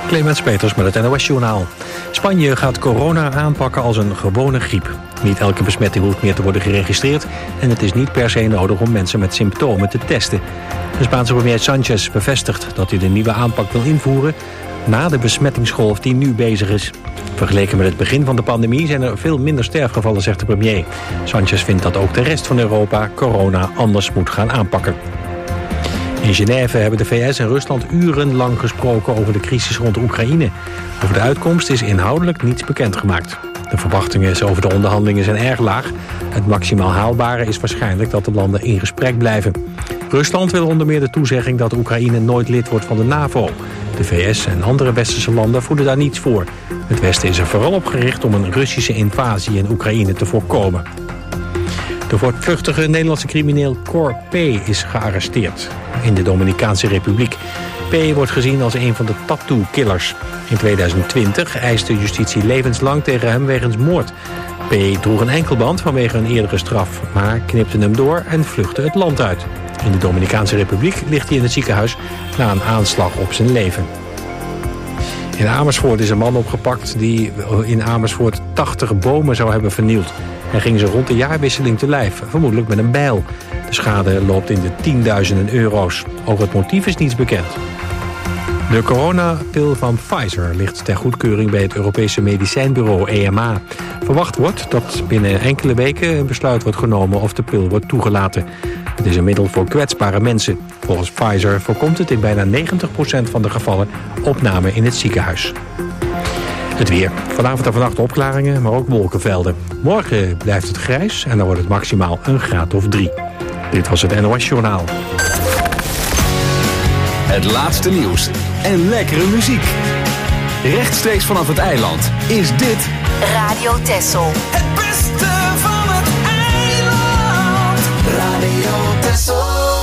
Clemens Peters met het NOS-journaal. Spanje gaat corona aanpakken als een gewone griep. Niet elke besmetting hoeft meer te worden geregistreerd en het is niet per se nodig om mensen met symptomen te testen. De Spaanse premier Sánchez bevestigt dat hij de nieuwe aanpak wil invoeren na de besmettingsgolf die nu bezig is. Vergeleken met het begin van de pandemie zijn er veel minder sterfgevallen, zegt de premier. Sánchez vindt dat ook de rest van Europa corona anders moet gaan aanpakken. In Genève hebben de VS en Rusland urenlang gesproken over de crisis rond Oekraïne. Over de uitkomst is inhoudelijk niets bekendgemaakt. De verwachtingen over de onderhandelingen zijn erg laag. Het maximaal haalbare is waarschijnlijk dat de landen in gesprek blijven. Rusland wil onder meer de toezegging dat Oekraïne nooit lid wordt van de NAVO. De VS en andere westerse landen voelen daar niets voor. Het Westen is er vooral op gericht om een Russische invasie in Oekraïne te voorkomen. De voortvluchtige Nederlandse crimineel Cor P. is gearresteerd in de Dominicaanse Republiek. P. wordt gezien als een van de tattoo-killers. In 2020 eiste justitie levenslang tegen hem wegens moord. P. droeg een enkelband vanwege een eerdere straf, maar knipte hem door en vluchtte het land uit. In de Dominicaanse Republiek ligt hij in het ziekenhuis na een aanslag op zijn leven. In Amersfoort is een man opgepakt die in Amersfoort 80 bomen zou hebben vernield. Hij ging ze rond de jaarwisseling te lijf, vermoedelijk met een bijl. De schade loopt in de tienduizenden euro's. Over het motief is niets bekend. De coronapil van Pfizer ligt ter goedkeuring bij het Europese medicijnbureau EMA. Verwacht wordt dat binnen enkele weken een besluit wordt genomen of de pil wordt toegelaten. Het is een middel voor kwetsbare mensen. Volgens Pfizer voorkomt het in bijna 90% van de gevallen opname in het ziekenhuis. Het weer. Vanavond en vannacht opklaringen, maar ook wolkenvelden. Morgen blijft het grijs en dan wordt het maximaal een graad of 3. Dit was het NOS Journaal. Het laatste nieuws en lekkere muziek. Rechtstreeks vanaf het eiland is dit Radio Texel. Het beste van het eiland. Radio Texel.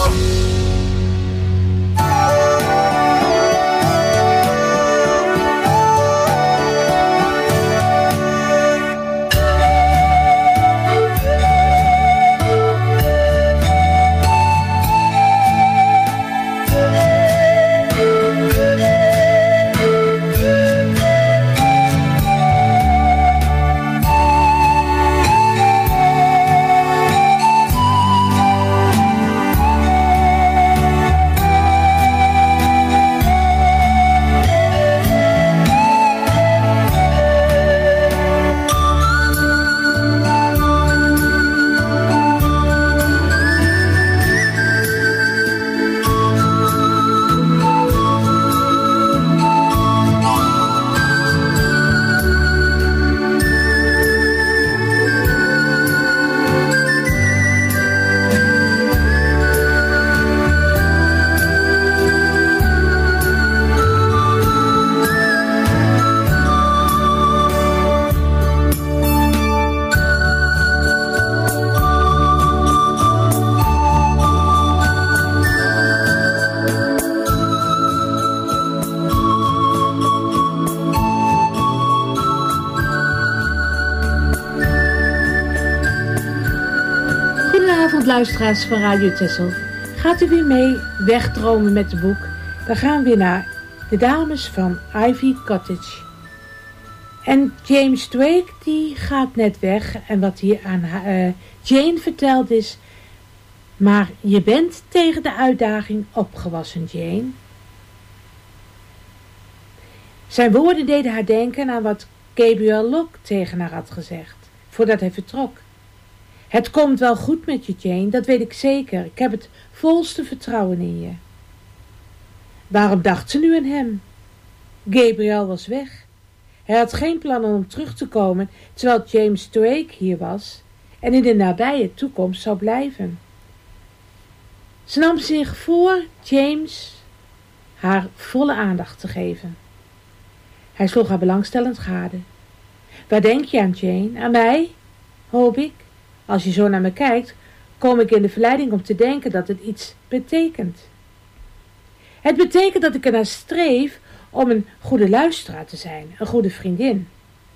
Luisteraars van Radio Texel, gaat u weer mee wegdromen met het boek? Dan gaan we weer naar de dames van Ivy Cottage. En James Drake die gaat net weg en wat hier aan Jane verteld is: maar je bent tegen de uitdaging opgewassen, Jane. Zijn woorden deden haar denken aan wat Gabriel Locke tegen haar had gezegd voordat hij vertrok. Het komt wel goed met je, Jane, dat weet ik zeker. Ik heb het volste vertrouwen in je. Waarom dacht ze nu aan hem? Gabriel was weg. Hij had geen plannen om terug te komen, terwijl James Drake hier was en in de nabije toekomst zou blijven. Ze nam zich voor James haar volle aandacht te geven. Hij sloeg haar belangstellend gade. Waar denk je aan, Jane? Aan mij? Hoop ik. Als je zo naar me kijkt, kom ik in de verleiding om te denken dat het iets betekent. Het betekent dat ik ernaar streef om een goede luisteraar te zijn, een goede vriendin.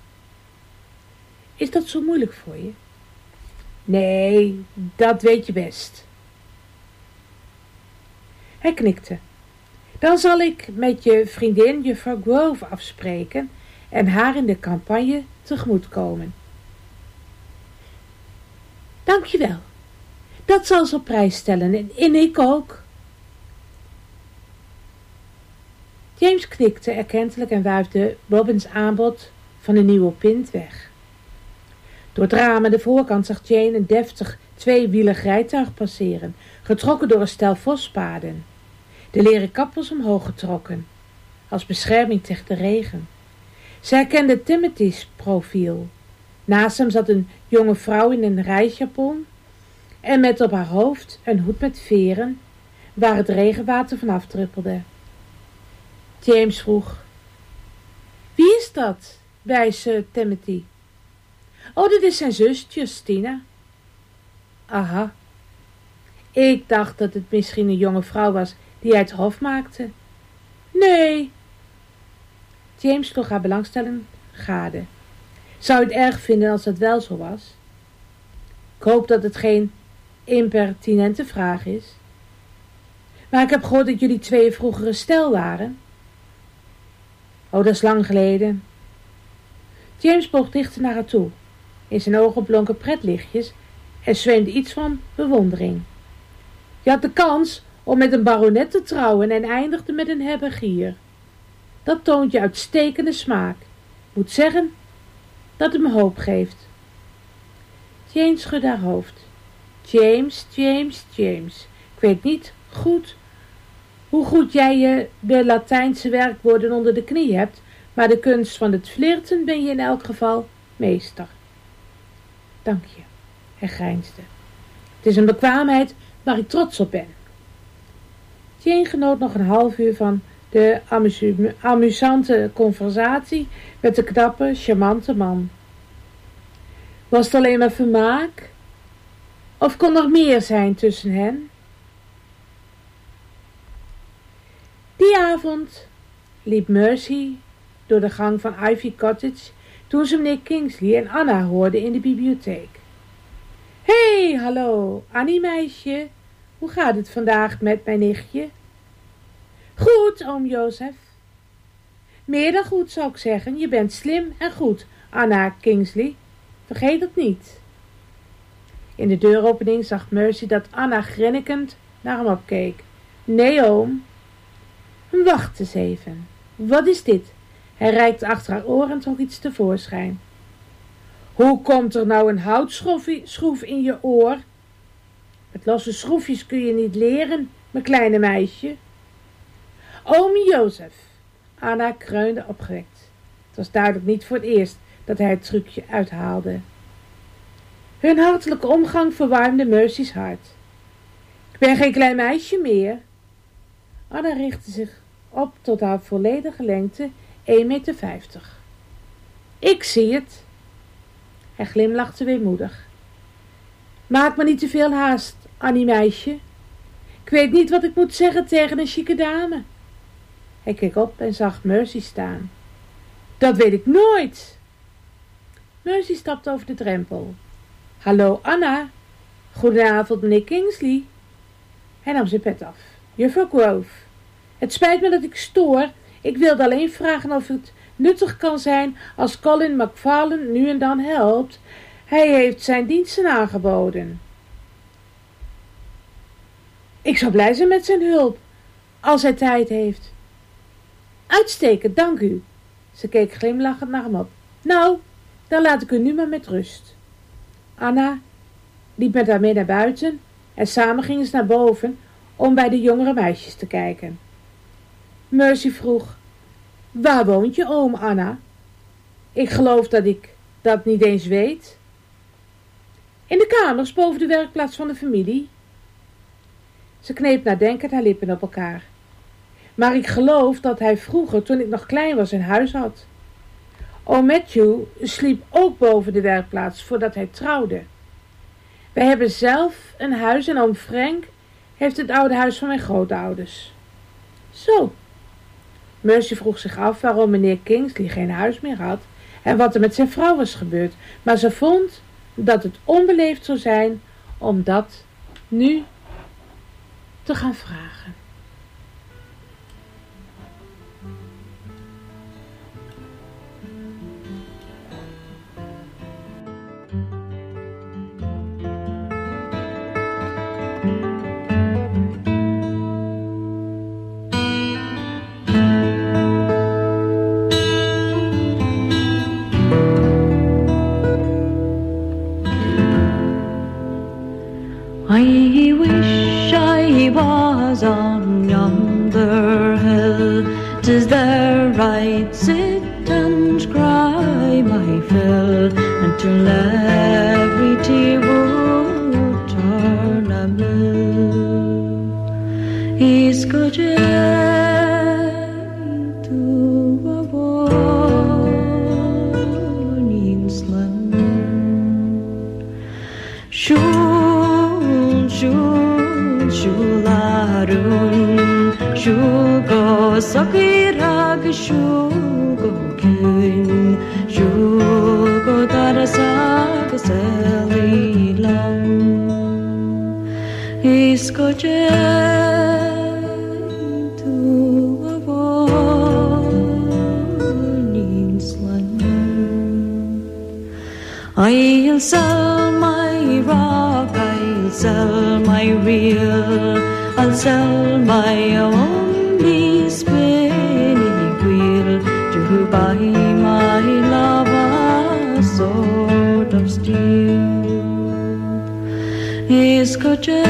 Is dat zo moeilijk voor je? Nee, dat weet je best. Hij knikte. Dan zal ik met je vriendin juffrouw Grove afspreken en haar in de campagne tegemoetkomen. Dank je wel. Dat zal ze op prijs stellen en ik ook. James knikte erkentelijk en wuifde Robins aanbod van een nieuwe pint weg. Door het raam aan de voorkant zag Jane een deftig tweewielig rijtuig passeren, getrokken door een stel vospaarden. De leren kap was omhoog getrokken, als bescherming tegen de regen. Ze herkende Timothy's profiel. Naast hem zat een jonge vrouw in een reisjapon en met op haar hoofd een hoed met veren, waar het regenwater vanaf druppelde. James vroeg: wie is dat, wijze Timothy? Oh, dit is zijn zus, Justina. Aha. Ik dacht dat het misschien een jonge vrouw was die hij het hof maakte. Nee. James sloeg haar belangstelling gade. Zou je het erg vinden als dat wel zo was? Ik hoop dat het geen impertinente vraag is. Maar ik heb gehoord dat jullie twee vroegere stel waren. Oh, dat is lang geleden. James boog dichter naar haar toe. In zijn ogen blonken pretlichtjes en zweemde iets van bewondering. Je had de kans om met een baronet te trouwen en eindigde met een herbergier. Dat toont je uitstekende smaak. Ik moet zeggen dat het me hoop geeft. Jane schudde haar hoofd. James. Ik weet niet goed hoe goed jij je de Latijnse werkwoorden onder de knie hebt, maar de kunst van het flirten ben je in elk geval meester. Dank je, hij grijnsde. Het is een bekwaamheid waar ik trots op ben. Jane genoot nog een half uur van de amusante conversatie met de knappe, charmante man. Was het alleen maar vermaak? Of kon er meer zijn tussen hen? Die avond liep Mercy door de gang van Ivy Cottage toen ze meneer Kingsley en Anna hoorde in de bibliotheek. Hé, hallo, Annie meisje, hoe gaat het vandaag met mijn nichtje? Goed, oom Jozef. Meer dan goed, zou ik zeggen. Je bent slim en goed, Anna Kingsley. Vergeet het niet. In de deuropening zag Mercy dat Anna grinnikend naar hem opkeek. Nee, oom. Wacht eens even. Wat is dit? Hij reikte achter haar oor en trok iets tevoorschijn. Hoe komt er nou een houtschroef in je oor? Met losse schroefjes kun je niet leren, mijn kleine meisje. Oom Jozef. Anna kreunde opgewekt. Het was duidelijk niet voor het eerst dat hij het trucje uithaalde. Hun hartelijke omgang verwarmde Mercy's hart. Ik ben geen klein meisje meer. Anna richtte zich op tot haar volledige lengte, 1,50 meter. Ik zie het. Hij glimlachte weemoedig. Maak me niet te veel haast, Annie meisje. Ik weet niet wat ik moet zeggen tegen een chique dame. Hij keek op en zag Mercy staan. Dat weet ik nooit. Mercy stapte over de drempel. Hallo Anna. Goedenavond meneer Kingsley. Hij nam zijn pet af. Juffrouw Grove. Het spijt me dat ik stoor. Ik wilde alleen vragen of het nuttig kan zijn als Colin McFarlane nu en dan helpt. Hij heeft zijn diensten aangeboden. Ik zou blij zijn met zijn hulp, als hij tijd heeft. Uitstekend, dank u. Ze keek glimlachend naar hem op. Nou, dan laat ik u nu maar met rust. Anna liep met haar mee naar buiten en samen gingen ze naar boven om bij de jongere meisjes te kijken. Mercy vroeg, waar woont je oom, Anna? Ik geloof dat ik dat niet eens weet. In de kamers boven de werkplaats van de familie. Ze kneep nadenkend haar lippen op elkaar. Maar ik geloof dat hij vroeger, toen ik nog klein was, een huis had. Oom Matthew sliep ook boven de werkplaats voordat hij trouwde. Wij hebben zelf een huis en oom Frank heeft het oude huis van mijn grootouders. Zo. Mercy vroeg zich af waarom meneer Kingsley geen huis meer had en wat er met zijn vrouw was gebeurd, maar ze vond dat het onbeleefd zou zijn om dat nu te gaan vragen. I'd sit and cry my fill until every tear would turn a mill. He's got to a warning's land. Shularun, shugo sakirag, shugo kyun, shugo darasak selilam. Iskoche to a warning's land. I'll sell my rock, I'll sell my reel, I'll sell my only spinning wheel to buy my love a sword of steel. Iskoche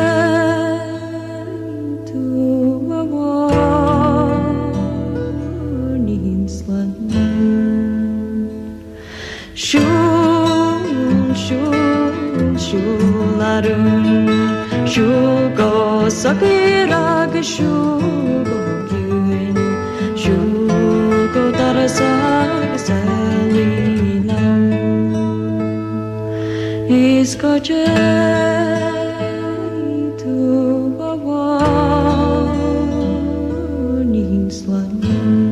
to a warning's land. Shularun, shugo sakirag, shugo kyun, shugo darasak selilam. Iskoche to a warning's land.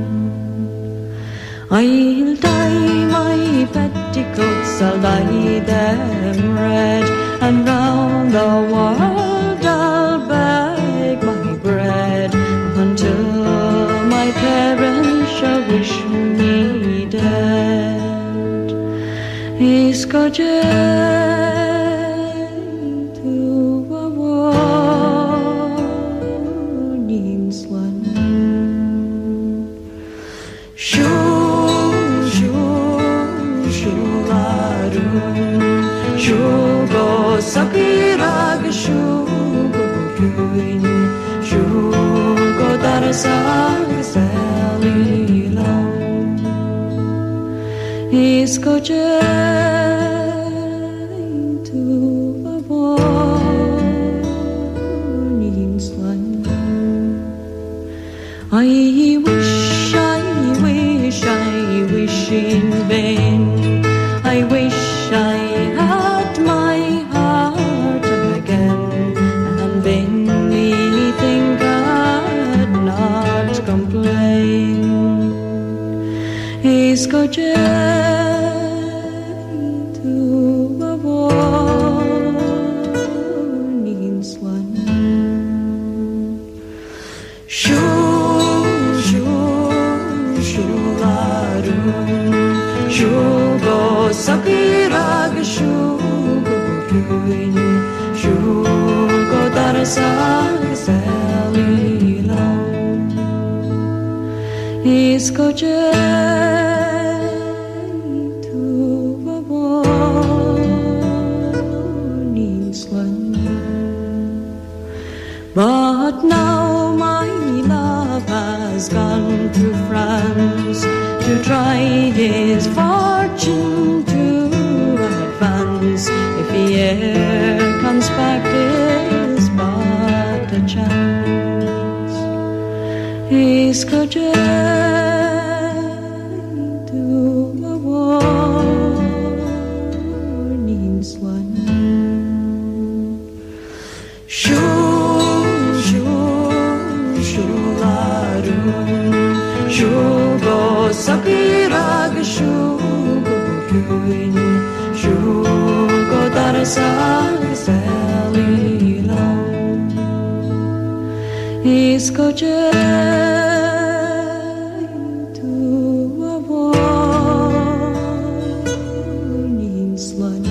I'll dye my petticoats, I'll dye them red, and round the world I'll beg my bread until my parents shall wish me dead. Iskoche to a warning's land. Shugo sakirag, shugo kyun, shugo darasak selilam. Iskoche to a warning's land. I wish in vain. I wish I had my heart again, and anything I'd not complain. Iskoche to a warning's land. Shularun, shugo sakirag, shugo kyun, shugo darasak selilam. Iskoche to a warning's land. But now my love has gone to France to try his fortune to advance. If he e'er comes back, it's but a chance. Iskoche to a warning's land. Shularun, shugo sakirag, shugo kyun, shugo darasak selilam. Iskoche to a warning's land.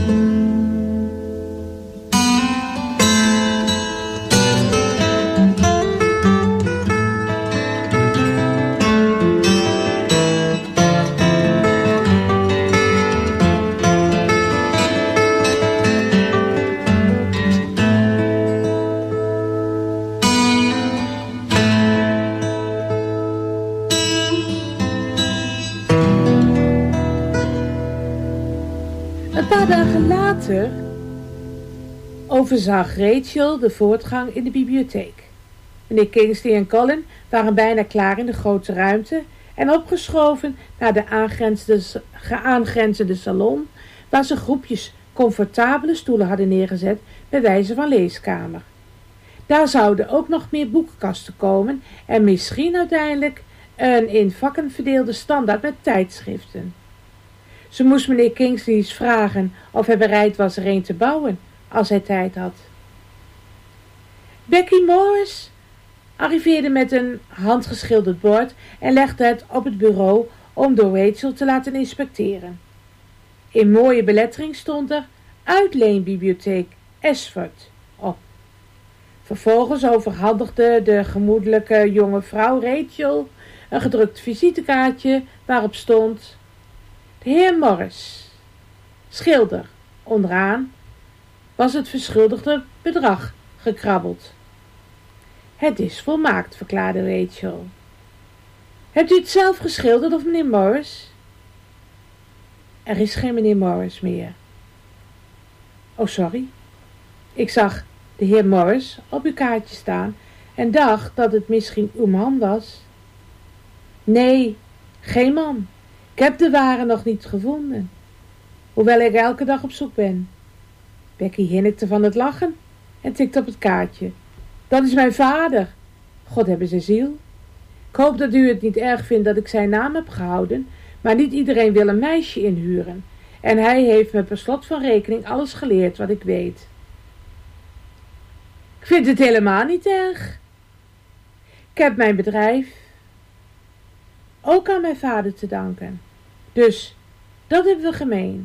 paar dagen later overzag Rachel de voortgang in de bibliotheek. Meneer Kingsley en Colin waren bijna klaar in de grote ruimte en opgeschoven naar de aangrenzende salon, waar ze groepjes comfortabele stoelen hadden neergezet bij wijze van leeskamer. Daar zouden ook nog meer boekenkasten komen en misschien uiteindelijk een in vakken verdeelde standaard met tijdschriften. Ze moest meneer Kingsley vragen of hij bereid was er een te bouwen als hij tijd had. Becky Morris arriveerde met een handgeschilderd bord en legde het op het bureau om door Rachel te laten inspecteren. In mooie belettering stond er Uitleenbibliotheek Ashford op. Vervolgens overhandigde de gemoedelijke jonge vrouw Rachel een gedrukt visitekaartje waarop stond: de heer Morris, schilder. Onderaan was het verschuldigde bedrag gekrabbeld. Het is volmaakt, verklaarde Rachel. Hebt u het zelf geschilderd of meneer Morris? Er is geen meneer Morris meer. Oh, sorry. Ik zag de heer Morris op uw kaartje staan en dacht dat het misschien uw man was. Nee, geen man. Ik heb de ware nog niet gevonden, hoewel ik elke dag op zoek ben. Becky hinnikte van het lachen en tikte op het kaartje. Dat is mijn vader. God hebben zijn ziel. Ik hoop dat u het niet erg vindt dat ik zijn naam heb gehouden, maar niet iedereen wil een meisje inhuren. En hij heeft me per slot van rekening alles geleerd wat ik weet. Ik vind het helemaal niet erg. Ik heb mijn bedrijf ook aan mijn vader te danken. Dus, dat hebben we gemeen.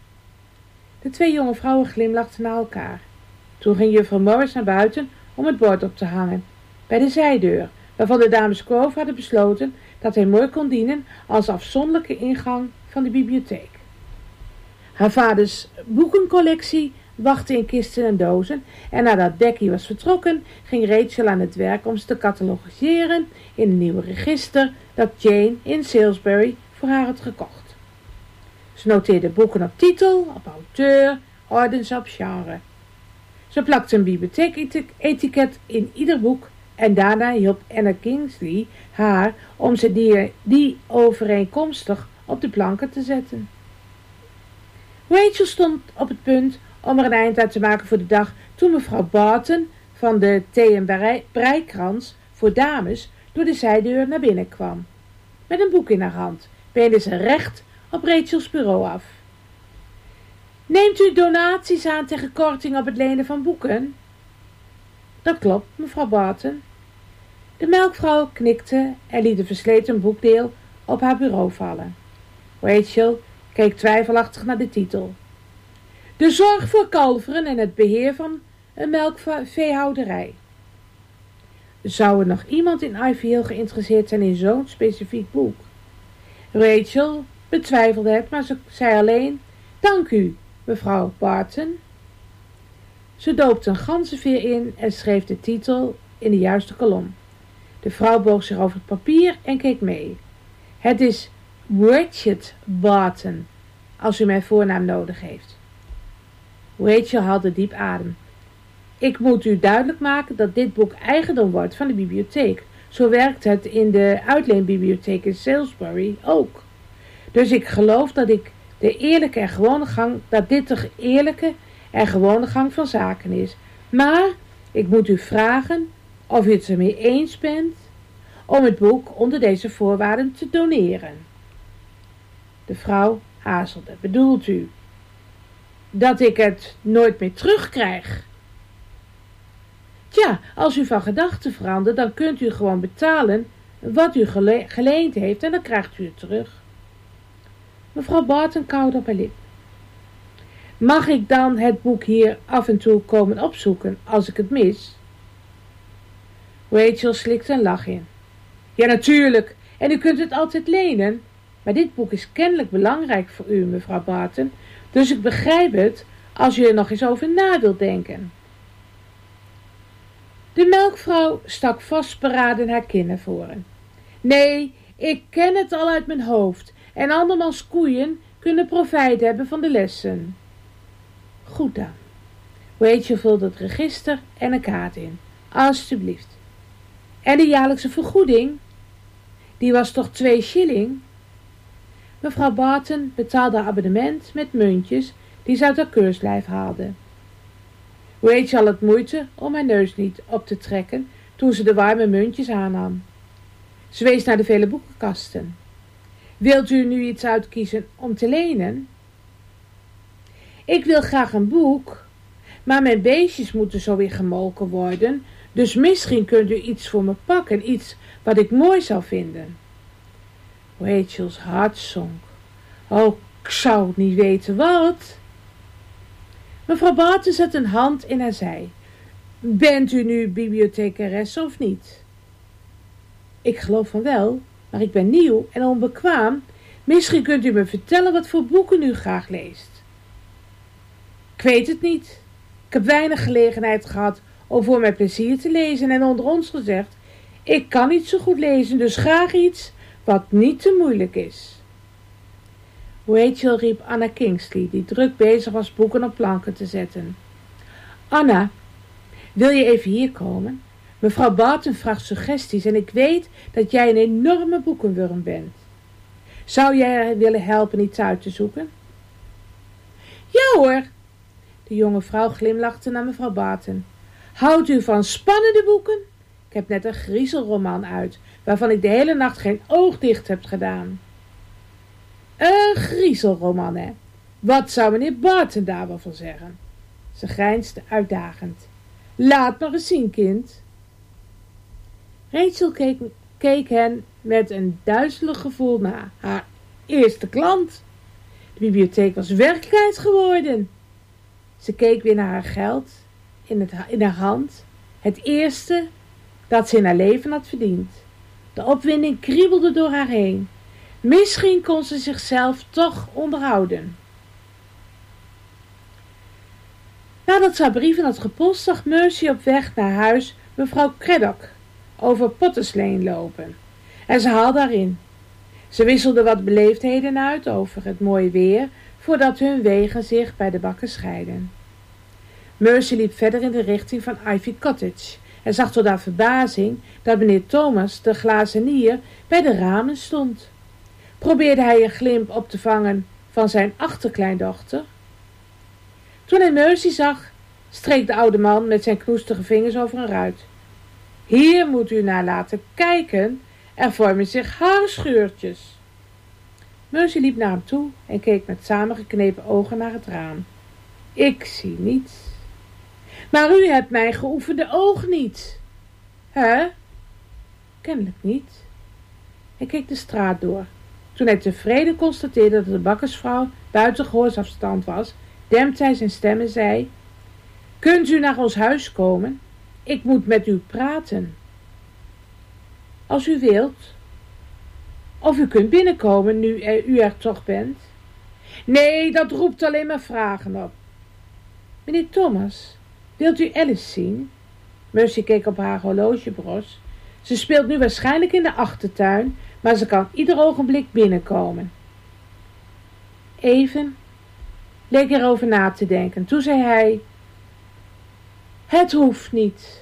De twee jonge vrouwen glimlachten naar elkaar. Toen ging juffrouw Morris naar buiten om het bord op te hangen, bij de zijdeur, waarvan de dames Grove hadden besloten dat hij mooi kon dienen als afzonderlijke ingang van de bibliotheek. Haar vaders boekencollectie wachtte in kisten en dozen en nadat Becky was vertrokken, ging Rachel aan het werk om ze te catalogiseren in een nieuw register dat Jane in Salisbury voor haar had gekocht. Ze noteerde boeken op titel, op auteur, ordens op genre. Ze plakte een bibliotheeketiket in ieder boek en daarna hielp Anna Kingsley haar om ze die overeenkomstig op de planken te zetten. Rachel stond op het punt om er een eind aan te maken voor de dag toen mevrouw Barton van de thee- en breikrans voor dames door de zijdeur naar binnen kwam. Met een boek in haar hand beende ze recht op Rachels bureau af. Neemt u donaties aan tegen korting op het lenen van boeken? Dat klopt, mevrouw Barton. De melkvrouw knikte en liet een versleten boekdeel op haar bureau vallen. Rachel keek twijfelachtig naar de titel. De zorg voor kalveren en het beheer van een melkveehouderij. Zou er nog iemand in Ivy Hill geïnteresseerd zijn in zo'n specifiek boek? Rachel betwijfelde het, maar ze zei alleen: dank u, mevrouw Barton. Ze doopte een ganzenveer in en schreef de titel in de juiste kolom. De vrouw boog zich over het papier en keek mee. Het is Richard Barton, als u mijn voornaam nodig heeft. Rachel haalde diep adem. Ik moet u duidelijk maken dat dit boek eigendom wordt van de bibliotheek. Zo werkt het in de uitleenbibliotheek in Salisbury ook. Dus ik geloof dat dit de eerlijke en gewone gang van zaken is. Maar ik moet u vragen of u het ermee eens bent om het boek onder deze voorwaarden te doneren. De vrouw aarzelde. Bedoelt u dat ik het nooit meer terugkrijg? Tja, als u van gedachten verandert, dan kunt u gewoon betalen wat u geleend heeft en dan krijgt u het terug. Mevrouw Barton kauwde op haar lip. Mag ik dan het boek hier af en toe komen opzoeken als ik het mis? Rachel slikte een lach in. Ja, natuurlijk, en u kunt het altijd lenen, maar dit boek is kennelijk belangrijk voor u, mevrouw Barton, dus ik begrijp het als u er nog eens over na wilt denken. De melkvrouw stak vastberaden haar kin naar voren. Nee, ik ken het al uit mijn hoofd en andermans koeien kunnen profijt hebben van de lessen. Goed dan. Rachel vulde het register en een kaart in. Alsjeblieft. En de jaarlijkse vergoeding? Die was toch 2 shilling? Mevrouw Barton betaalde haar abonnement met muntjes die ze uit haar keurslijf haalde. Rachel had moeite om haar neus niet op te trekken toen ze de warme muntjes aannam. Ze wees naar de vele boekenkasten. Wilt u nu iets uitkiezen om te lenen? Ik wil graag een boek, maar mijn beestjes moeten zo weer gemolken worden, dus misschien kunt u iets voor me pakken, iets wat ik mooi zou vinden. Rachel's hart zonk. Oh, ik zou niet weten wat. Mevrouw Barton zette een hand in haar zij. Bent u nu bibliothecaresse of niet? Ik geloof van wel, maar ik ben nieuw en onbekwaam. Misschien kunt u me vertellen wat voor boeken u graag leest. Ik weet het niet. Ik heb weinig gelegenheid gehad om voor mijn plezier te lezen en onder ons gezegd, ik kan niet zo goed lezen, dus graag iets wat niet te moeilijk is. Rachel riep Anna Kingsley, die druk bezig was boeken op planken te zetten. Anna, wil je even hier komen? Mevrouw Barton vraagt suggesties en ik weet dat jij een enorme boekenwurm bent. Zou jij haar willen helpen iets uit te zoeken? Ja hoor. De jonge vrouw glimlachte naar mevrouw Barton. Houdt u van spannende boeken? Ik heb net een griezelroman uit, waarvan ik de hele nacht geen oog dicht heb gedaan. Een griezelroman, hè? Wat zou meneer Barton daar wel van zeggen? Ze grijnsde uitdagend. Laat maar eens zien, kind. Rachel keek hen met een duizelig gevoel na. Haar eerste klant. De bibliotheek was werkelijkheid geworden. Ze keek weer naar haar geld in haar hand. Het eerste dat ze in haar leven had verdiend. De opwinding kriebelde door haar heen. Misschien kon ze zichzelf toch onderhouden. Nadat ze haar brieven had gepost, zag Mercy op weg naar huis mevrouw Craddock over Potters Lane lopen. En ze haalde haar in. Ze wisselden wat beleefdheden uit over het mooie weer, voordat hun wegen zich bij de bakken scheiden. Mercy liep verder in de richting van Ivy Cottage en zag tot haar verbazing dat meneer Thomas, de glazenier, bij de ramen stond. Probeerde hij een glimp op te vangen van zijn achterkleindochter. Toen hij Mercy zag, streek de oude man met zijn knoestige vingers over een ruit. Hier moet u naar laten kijken, er vormen zich haarscheurtjes. Mercy liep naar hem toe en keek met samengeknepen ogen naar het raam. Ik zie niets. Maar u hebt mijn geoefende oog niet. Hè? Kennelijk niet. Hij keek de straat door. Toen hij tevreden constateerde dat de bakkersvrouw buiten gehoorsafstand was, dempte hij zijn stem en zei: Kunt u naar ons huis komen? Ik moet met u praten. Als u wilt. Of u kunt binnenkomen nu u er toch bent. Nee, dat roept alleen maar vragen op. Meneer Thomas, wilt u Alice zien? Mercy keek op haar horlogebros. Ze speelt nu waarschijnlijk in de achtertuin, maar ze kan ieder ogenblik binnenkomen. Even leek erover na te denken. Toen zei hij: Het hoeft niet.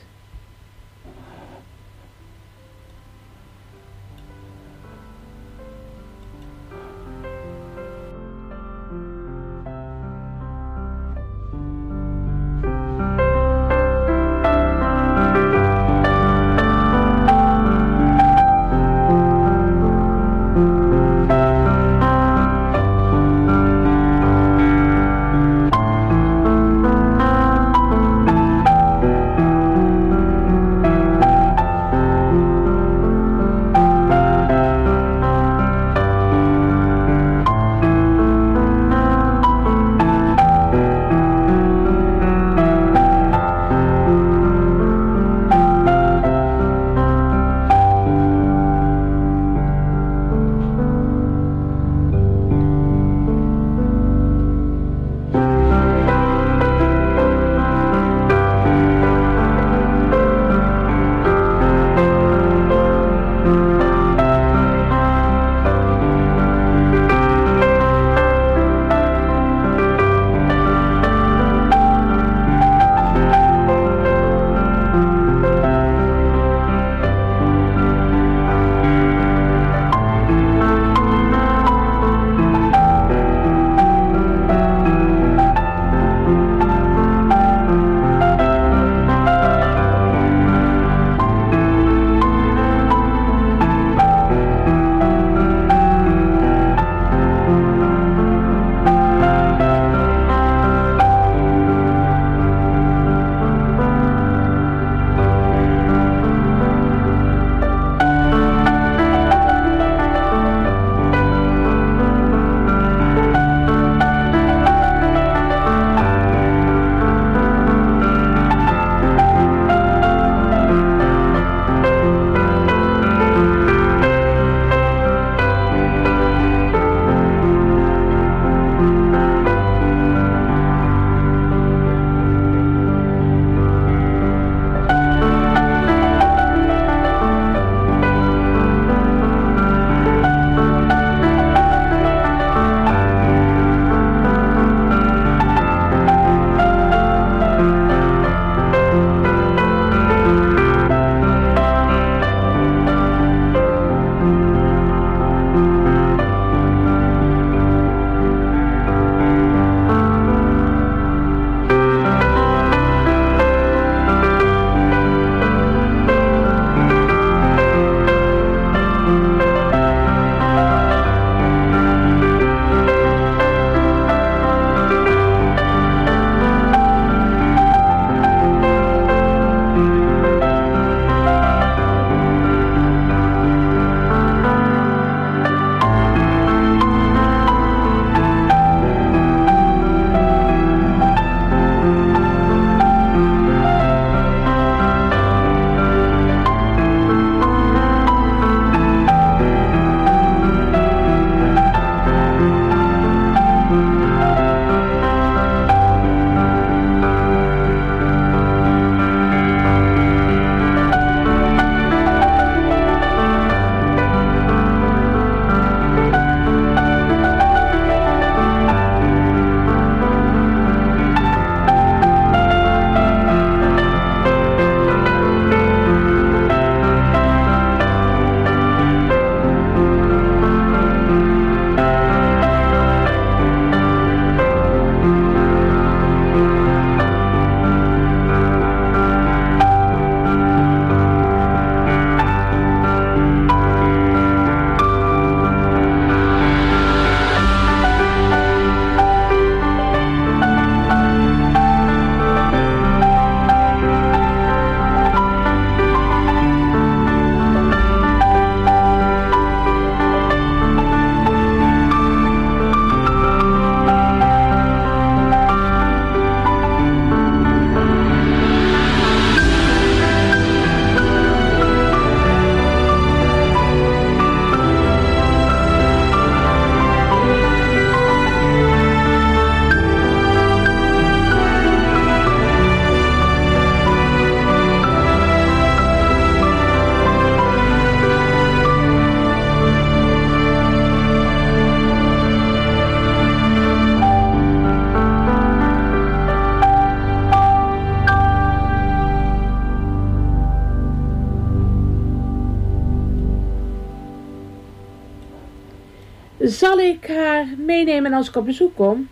Zal ik haar meenemen als ik op bezoek kom?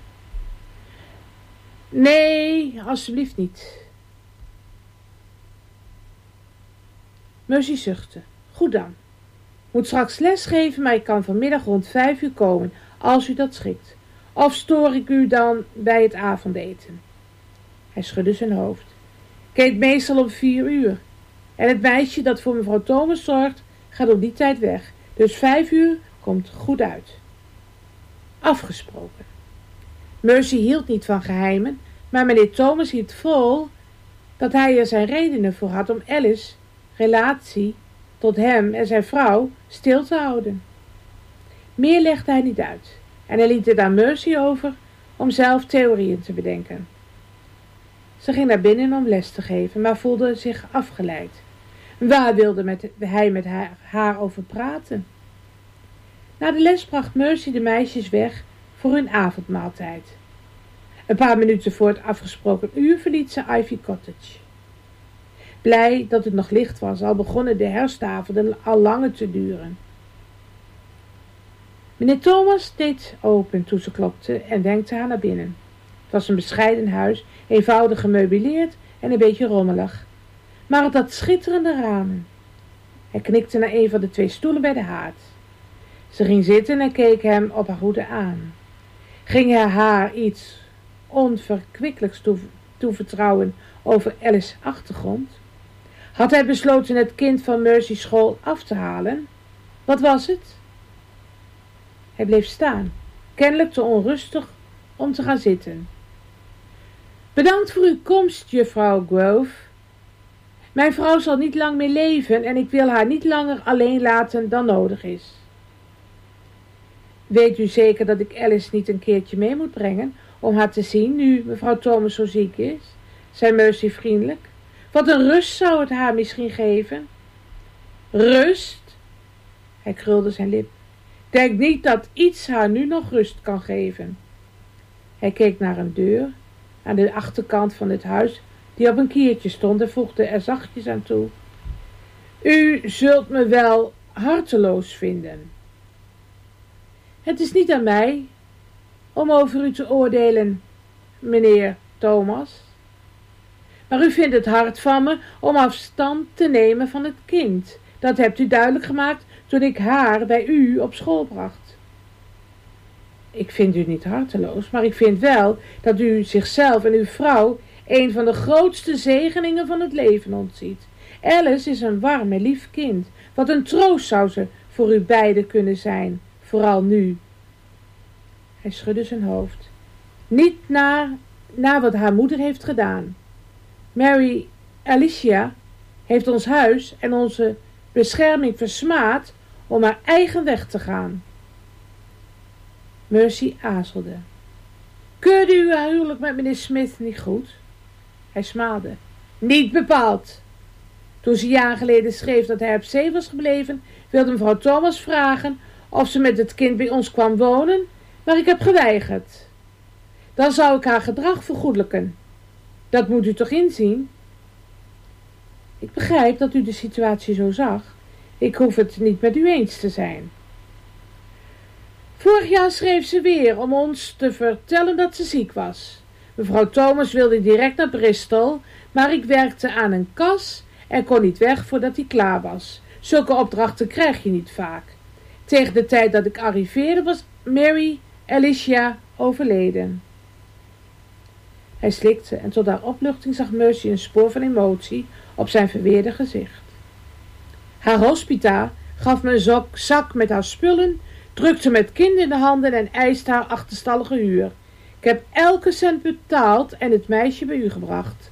Nee, alsjeblieft niet. Mercy zuchtte. Goed dan. Moet straks les geven, maar ik kan vanmiddag rond 5 uur komen, als u dat schikt. Of stoor ik u dan bij het avondeten? Hij schudde zijn hoofd. Ik eet meestal om 4 uur. En het meisje dat voor mevrouw Thomas zorgt, gaat op die tijd weg. Dus 5 uur komt goed uit. Afgesproken. Mercy hield niet van geheimen, maar meneer Thomas hield vol dat hij er zijn redenen voor had om Alice's relatie tot hem en zijn vrouw stil te houden. Meer legde hij niet uit en hij liet het aan Mercy over om zelf theorieën te bedenken. Ze ging naar binnen om les te geven, maar voelde zich afgeleid. Waar wilde hij met haar over praten? Na de les bracht Mercy de meisjes weg voor hun avondmaaltijd. Een paar minuten voor het afgesproken uur verliet ze Ivy Cottage. Blij dat het nog licht was, al begonnen de herfstavonden al langer te duren. Meneer Thomas deed open toen ze klopte en wenkte haar naar binnen. Het was een bescheiden huis, eenvoudig gemeubileerd en een beetje rommelig, maar het had schitterende ramen. Hij knikte naar een van de 2 stoelen bij de haard. Ze ging zitten en keek hem op haar hoede aan. Ging hij haar iets onverkwikkelijks toevertrouwen over Alice's achtergrond? Had hij besloten het kind van Mercy's school af te halen? Wat was het? Hij bleef staan, kennelijk te onrustig om te gaan zitten. Bedankt voor uw komst, juffrouw Grove. Mijn vrouw zal niet lang meer leven en ik wil haar niet langer alleen laten dan nodig is. Weet u zeker dat ik Alice niet een keertje mee moet brengen om haar te zien nu mevrouw Thomas zo ziek is? Zei Mercy vriendelijk. Wat een rust zou het haar misschien geven. Rust? Hij krulde zijn lip. Denk niet dat iets haar nu nog rust kan geven. Hij keek naar een deur aan de achterkant van het huis die op een kiertje stond en voegde er zachtjes aan toe. U zult me wel harteloos vinden. Het is niet aan mij om over u te oordelen, meneer Thomas. Maar u vindt het hard van me om afstand te nemen van het kind. Dat hebt u duidelijk gemaakt toen ik haar bij u op school bracht. Ik vind u niet harteloos, maar ik vind wel dat u zichzelf en uw vrouw een van de grootste zegeningen van het leven ontziet. Alice is een warm en lief kind. Wat een troost zou ze voor u beiden kunnen zijn, vooral nu. Hij schudde zijn hoofd. Niet na wat haar moeder heeft gedaan. Mary Alicia heeft ons huis en onze bescherming versmaad om haar eigen weg te gaan. Mercy aarzelde. Keurde uw huwelijk met meneer Smith niet goed? Hij smaalde. Niet bepaald. Toen ze jaren geleden schreef dat hij op zee was gebleven, wilde mevrouw Thomas vragen of ze met het kind bij ons kwam wonen, maar ik heb geweigerd. Dan zou ik haar gedrag vergoedelijken. Dat moet u toch inzien? Ik begrijp dat u de situatie zo zag. Ik hoef het niet met u eens te zijn. Vorig jaar schreef ze weer om ons te vertellen dat ze ziek was. Mevrouw Thomas wilde direct naar Bristol, maar ik werkte aan een kas en kon niet weg voordat hij klaar was. Zulke opdrachten krijg je niet vaak. Tegen de tijd dat ik arriveerde was Mary Alicia overleden. Hij slikte en tot haar opluchting zag Mercy een spoor van emotie op zijn verweerde gezicht. Haar hospita gaf me een zak met haar spullen, drukte me het kind in de handen en eiste haar achterstallige huur. Ik heb elke cent betaald en het meisje bij u gebracht.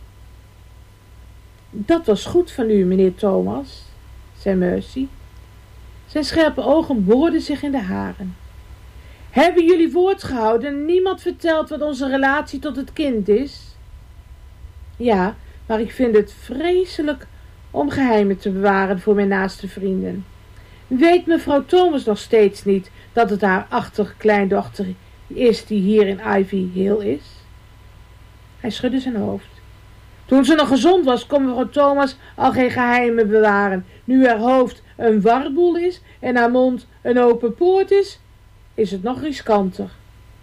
Dat was goed van u, meneer Thomas, zei Mercy. Zijn scherpe ogen boorden zich in de haren. Hebben jullie woord gehouden en niemand verteld wat onze relatie tot het kind is? Ja, maar ik vind het vreselijk om geheimen te bewaren voor mijn naaste vrienden. Weet mevrouw Thomas nog steeds niet dat het haar achterkleindochter is die hier in Ivy Hill is? Hij schudde zijn hoofd. Toen ze nog gezond was, kon mevrouw Thomas al geen geheimen bewaren. Nu haar hoofd een warboel is en haar mond een open poort is, is het nog riskanter.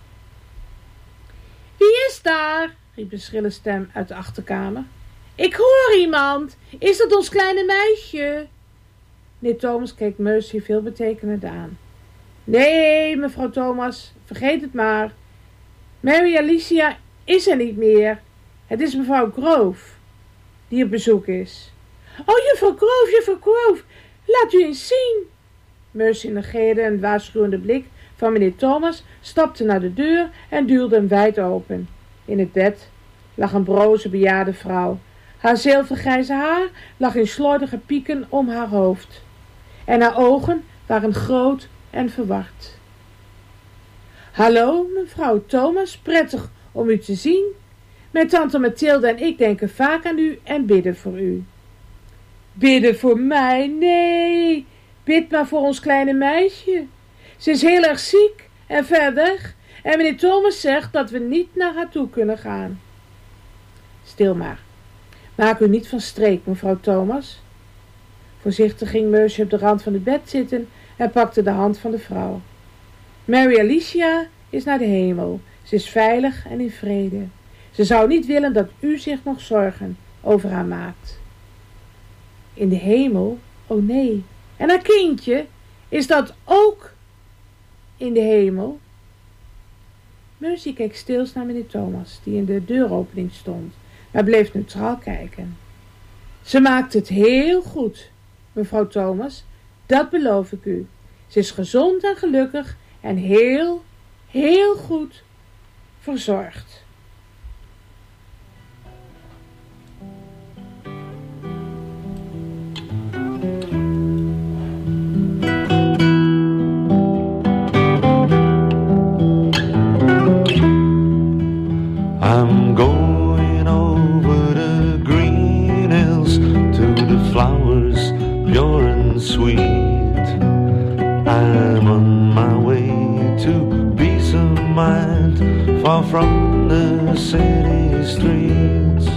Wie is daar? Riep een schrille stem uit de achterkamer. Ik hoor iemand. Is dat ons kleine meisje? Meneer Thomas keek Mercy veelbetekenend aan. Nee, mevrouw Thomas, vergeet het maar. Mary Alicia is er niet meer. Het is mevrouw Grove die op bezoek is. Oh, juffrouw Grove, laat u eens zien. Mercy negeerde een waarschuwende blik van meneer Thomas, stapte naar de deur en duwde hem wijd open. In het bed lag een broze bejaarde vrouw. Haar zilvergrijze haar lag in slordige pieken om haar hoofd. En haar ogen waren groot en verward. Hallo, mevrouw Thomas, prettig om u te zien. Mijn tante Mathilde en ik denken vaak aan u en bidden voor u. Bidden voor mij? Nee, bid maar voor ons kleine meisje. Ze is heel erg ziek en ver weg en meneer Thomas zegt dat we niet naar haar toe kunnen gaan. Stil maar. Maak u niet van streek, mevrouw Thomas. Voorzichtig ging Mercy op de rand van het bed zitten en pakte de hand van de vrouw. Mary Alicia is naar de hemel. Ze is veilig en in vrede. Ze zou niet willen dat u zich nog zorgen over haar maakt. In de hemel? Oh nee. En haar kindje? Is dat ook in de hemel? Mercy keek stils naar meneer Thomas, die in de deuropening stond, maar bleef neutraal kijken. Ze maakt het heel goed, mevrouw Thomas, dat beloof ik u. Ze is gezond en gelukkig en heel, heel goed verzorgd. I'm going over the green hills to the flowers pure and sweet. I'm on my way to peace of mind, far from the city streets.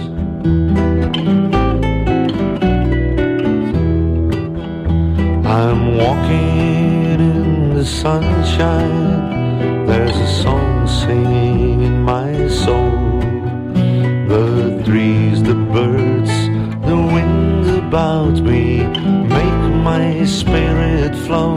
I'm walking in the sunshine, there's a song singing in my soul. The trees, the birds, the wind about me make my spirit flow.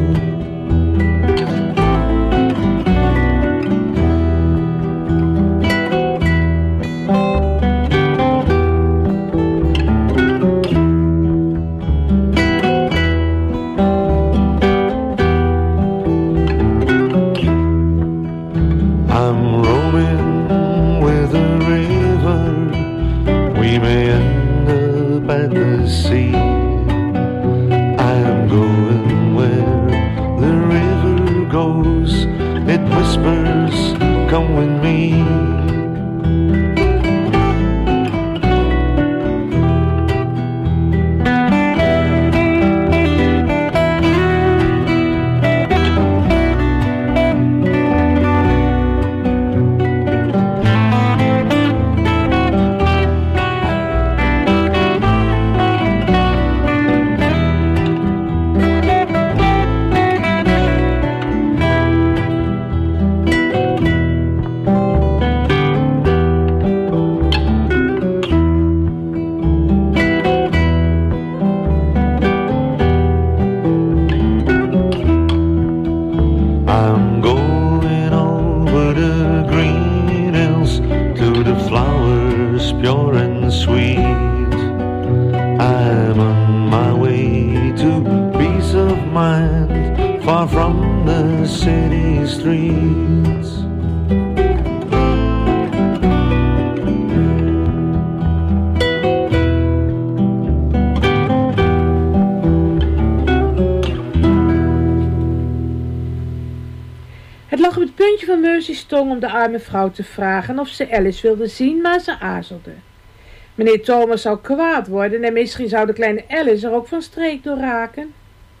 Het lag op het puntje van Mercy's tong om de arme vrouw te vragen of ze Alice wilde zien, maar ze aarzelde. Meneer Thomas zou kwaad worden en misschien zou de kleine Alice er ook van streek door raken.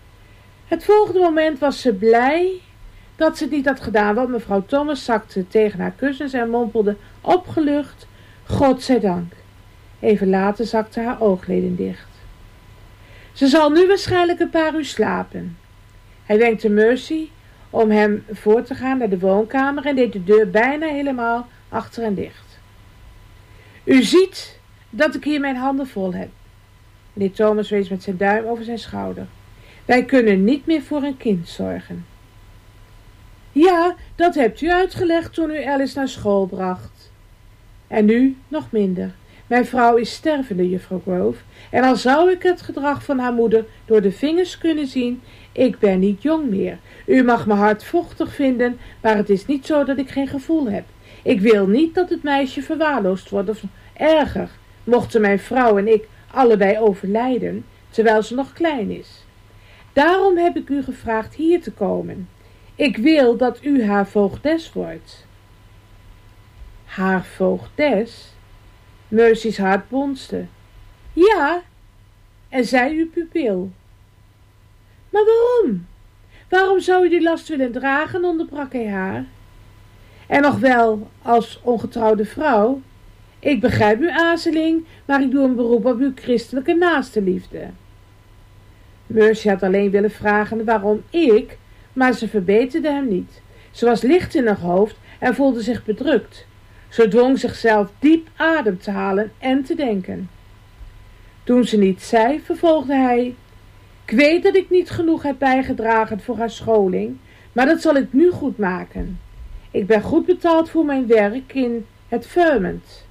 Het volgende moment was ze blij dat ze het niet had gedaan, want mevrouw Thomas zakte tegen haar kussens en mompelde opgelucht, Godzijdank. Even later zakte haar oogleden dicht. Ze zal nu waarschijnlijk een paar uur slapen. Hij wenkte Mercy om hem voor te gaan naar de woonkamer en deed de deur bijna helemaal achter hen dicht. U ziet dat ik hier mijn handen vol heb. Meneer Thomas wees met zijn duim over zijn schouder. Wij kunnen niet meer voor een kind zorgen. Ja, dat hebt u uitgelegd toen u Alice naar school bracht. En nu nog minder. Mijn vrouw is stervende, juffrouw Grove, en al zou ik het gedrag van haar moeder door de vingers kunnen zien, ik ben niet jong meer. U mag me hardvochtig vinden, maar het is niet zo dat ik geen gevoel heb. Ik wil niet dat het meisje verwaarloosd wordt, of erger, mochten mijn vrouw en ik allebei overlijden, terwijl ze nog klein is. Daarom heb ik u gevraagd hier te komen. Ik wil dat u haar voogdes wordt. Haar voogdes? Mercy's hart bonste. Ja, en zij uw pupil. Maar waarom? Waarom zou u die last willen dragen, onderbrak hij haar. En nog wel als ongetrouwde vrouw. Ik begrijp uw aarzeling, maar ik doe een beroep op uw christelijke naastenliefde. Mercy had alleen willen vragen waarom ik, maar ze verbeterde hem niet. Ze was licht in haar hoofd en voelde zich bedrukt. Ze dwong zichzelf diep adem te halen en te denken. Toen ze niets zei, vervolgde hij: Ik weet dat ik niet genoeg heb bijgedragen voor haar scholing, maar dat zal ik nu goed maken. Ik ben goed betaald voor mijn werk in het Vermont.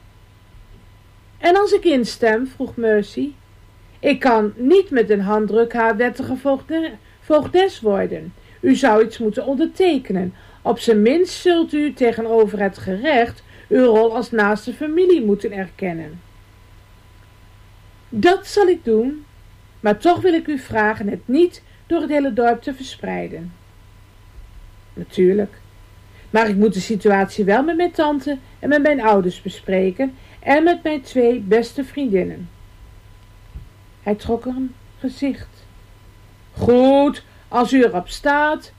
En als ik instem, vroeg Mercy. Ik kan niet met een handdruk haar wettige voogdes worden. U zou iets moeten ondertekenen. Op zijn minst zult u tegenover het gerecht uw rol als naaste familie moeten erkennen. Dat zal ik doen, maar toch wil ik u vragen het niet door het hele dorp te verspreiden. Natuurlijk, maar ik moet de situatie wel met mijn tante en met mijn ouders bespreken en met mijn 2 beste vriendinnen. Hij trok een gezicht. Goed, als u erop staat.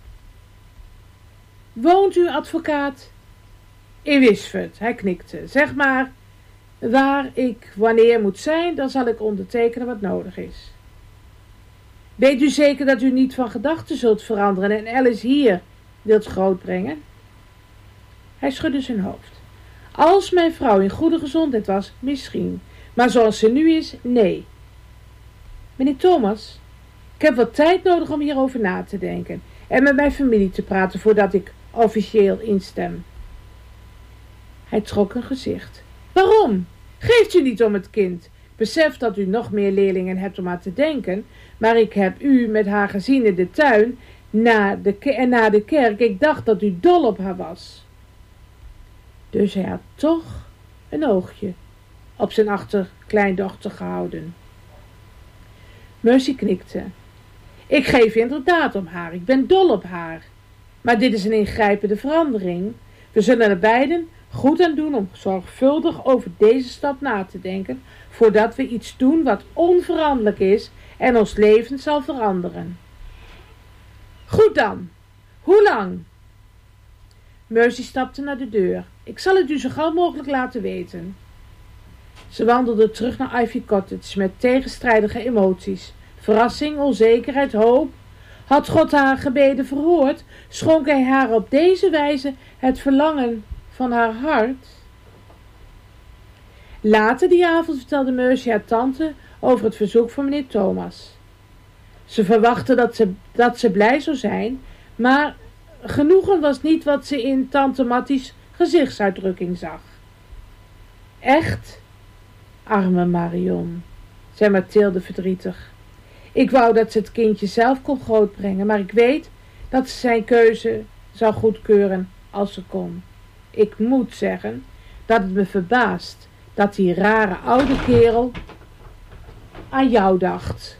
Woont uw advocaat in Wisford? Hij knikte. Zeg maar waar ik wanneer moet zijn, dan zal ik ondertekenen wat nodig is. Weet u zeker dat u niet van gedachten zult veranderen en Alice hier wilt grootbrengen? Hij schudde zijn hoofd. Als mijn vrouw in goede gezondheid was, misschien. Maar zoals ze nu is, nee. Meneer Thomas, ik heb wat tijd nodig om hierover na te denken en met mijn familie te praten voordat ik officieel instem. Hij trok een gezicht. Waarom? Geeft u niet om het kind. Ik besef dat u nog meer leerlingen hebt om aan te denken, maar ik heb u met haar gezien in de tuin na de kerk. Ik dacht dat u dol op haar was. Dus hij had toch een oogje op zijn achterkleindochter gehouden. Mercy knikte. Ik geef inderdaad om haar. Ik ben dol op haar. Maar dit is een ingrijpende verandering. We zullen er beiden goed aan doen om zorgvuldig over deze stap na te denken, voordat we iets doen wat onveranderlijk is en ons leven zal veranderen. Goed dan. Hoe lang? Mercy stapte naar de deur. Ik zal het u zo gauw mogelijk laten weten. Ze wandelde terug naar Ivy Cottage met tegenstrijdige emoties. Verrassing, onzekerheid, hoop. Had God haar gebeden verhoord, schonk hij haar op deze wijze het verlangen van haar hart. Later die avond vertelde Mercy haar tante over het verzoek van meneer Thomas. Ze verwachtte dat ze blij zou zijn, maar genoegen was niet wat ze in tante Matties gezichtsuitdrukking zag. Echt? Arme Marion, zei Mathilde verdrietig. Ik wou dat ze het kindje zelf kon grootbrengen, maar ik weet dat ze zijn keuze zou goedkeuren als ze kon. Ik moet zeggen dat het me verbaast dat die rare oude kerel aan jou dacht.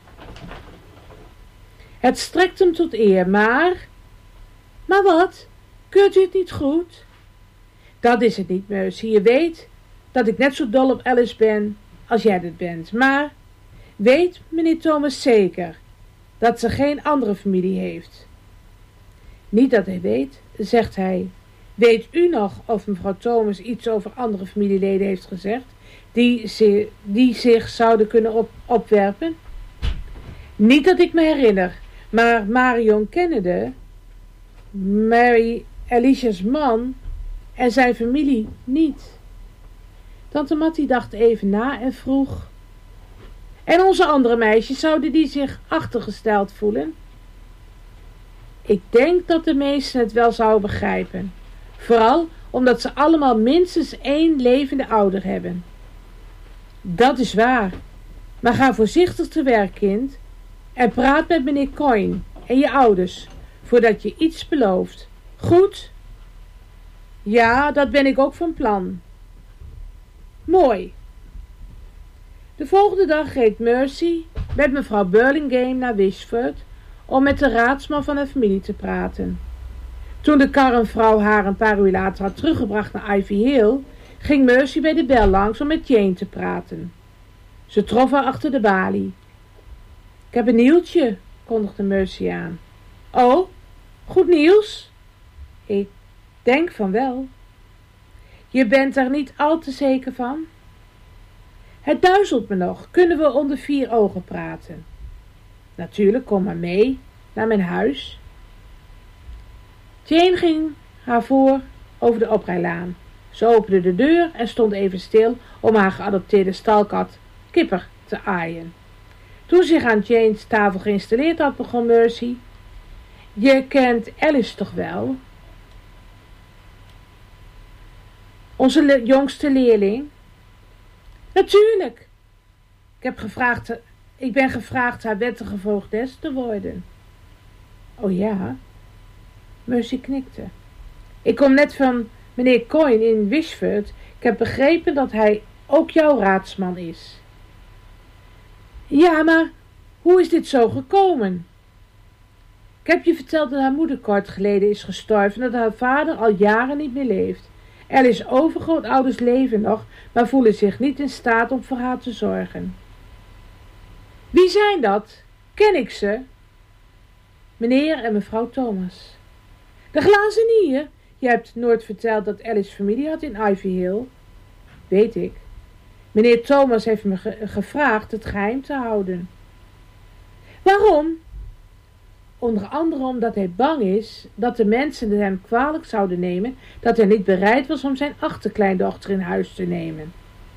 Het strekt hem tot eer, maar wat? Keurt u het niet goed? Dat is het niet, Mercy. Je weet dat ik net zo dol op Alice ben als jij dat bent, maar weet meneer Thomas zeker dat ze geen andere familie heeft? Niet dat hij weet, zegt hij. Weet u nog of mevrouw Thomas iets over andere familieleden heeft gezegd die zich zouden kunnen opwerpen? Niet dat ik me herinner, maar Marion kennende. Mary Alicia's man en zijn familie niet. Tante Mattie dacht even na en vroeg: en onze andere meisjes, zouden die zich achtergesteld voelen? Ik denk dat de meesten het wel zouden begrijpen. Vooral omdat ze allemaal minstens 1 levende ouder hebben. Dat is waar. Maar ga voorzichtig te werk, kind. En praat met meneer Coyne en je ouders, voordat je iets belooft. Goed? Ja, dat ben ik ook van plan. Mooi. De volgende dag reed Mercy met mevrouw Burlingame naar Wishford om met de raadsman van haar familie te praten. Toen de karrenvrouw haar een paar uur later had teruggebracht naar Ivy Hill, ging Mercy bij de bel langs om met Jane te praten. Ze trof haar achter de balie. Ik heb een nieuwtje, kondigde Mercy aan. Oh, goed nieuws? Ik denk van wel. Je bent er niet al te zeker van? Het duizelt me nog. Kunnen we onder 4 ogen praten? Natuurlijk, kom maar mee naar mijn huis. Jane ging haar voor over de oprijlaan. Ze opende de deur en stond even stil om haar geadopteerde stalkat Kipper te aaien. Toen zich aan Jane's tafel geïnstalleerd had, begon Mercy. Je kent Alice toch wel? Onze jongste leerling? Natuurlijk. Ik ben gevraagd haar wettige voogdes te worden. Oh ja? Mercy knikte. Ik kom net van meneer Coyne in Wishford. Ik heb begrepen dat hij ook jouw raadsman is. Ja, maar hoe is dit zo gekomen? Ik heb je verteld dat haar moeder kort geleden is gestorven en dat haar vader al jaren niet meer leeft. Alice's overgrootouders leven nog, maar voelen zich niet in staat om voor haar te zorgen. Wie zijn dat? Ken ik ze? Meneer en mevrouw Thomas. De glazenier? Je hebt nooit verteld dat Alice familie had in Ivy Hill. Weet ik. Meneer Thomas heeft me gevraagd het geheim te houden. Waarom? Onder andere omdat hij bang is dat de mensen het hem kwalijk zouden nemen dat hij niet bereid was om zijn achterkleindochter in huis te nemen.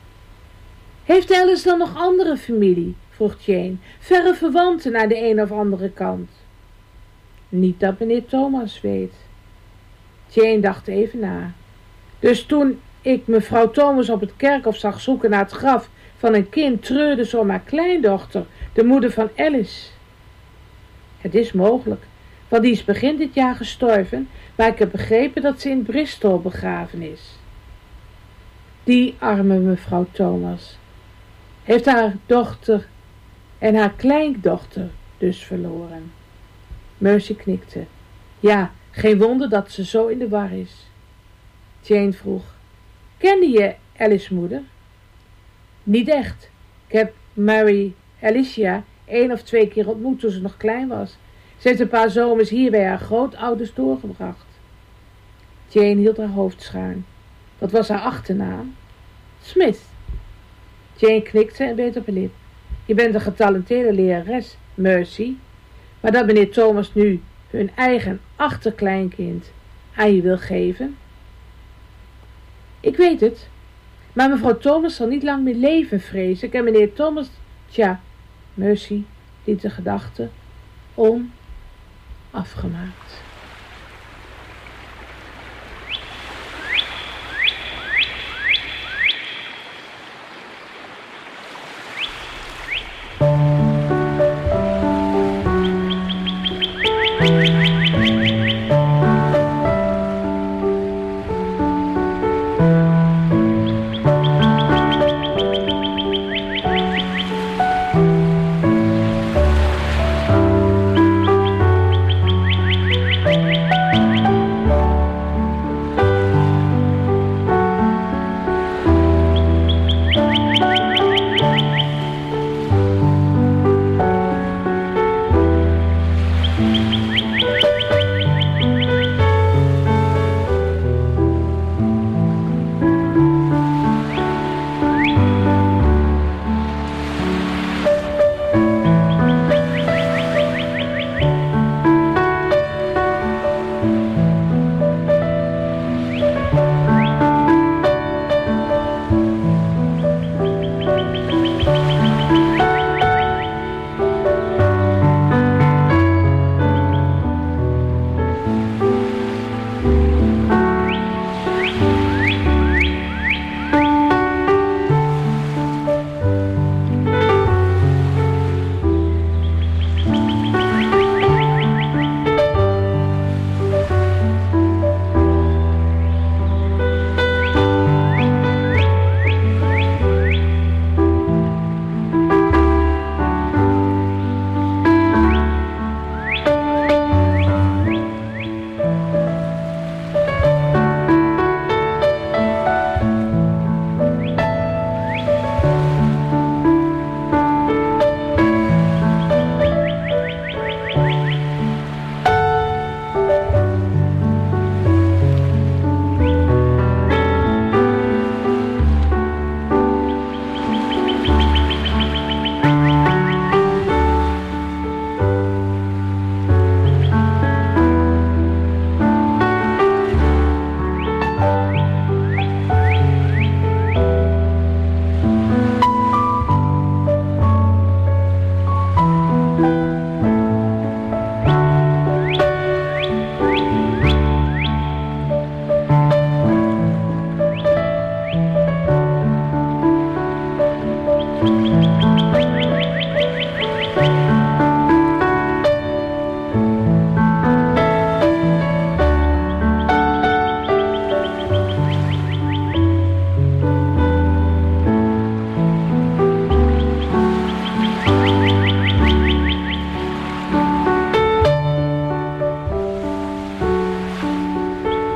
Heeft Alice dan nog andere familie? Vroeg Jane. Verre verwanten naar de een of andere kant. Niet dat meneer Thomas weet. Jane dacht even na. Dus toen ik mevrouw Thomas op het kerkhof zag zoeken naar het graf van een kind, treurde ze om haar kleindochter, de moeder van Alice. Het is mogelijk, want die is begin dit jaar gestorven, maar ik heb begrepen dat ze in Bristol begraven is. Die arme mevrouw Thomas heeft haar dochter en haar kleindochter dus verloren. Mercy knikte. Ja, geen wonder dat ze zo in de war is. Jane vroeg, kende je Alice's moeder? Niet echt. Ik heb Mary Alicia 1 of 2 keer ontmoet toen ze nog klein was. Ze heeft een paar zomers hier bij haar grootouders doorgebracht. Jane hield haar hoofd schuin. Wat was haar achternaam? Smith. Jane knikte en beet op haar lip. Je bent een getalenteerde lerares, Mercy. Maar dat meneer Thomas nu hun eigen achterkleinkind aan je wil geven? Ik weet het. Maar mevrouw Thomas zal niet lang meer leven, vrees ik. En meneer Thomas, tja, Mercy liet de gedachte onafgemaakt.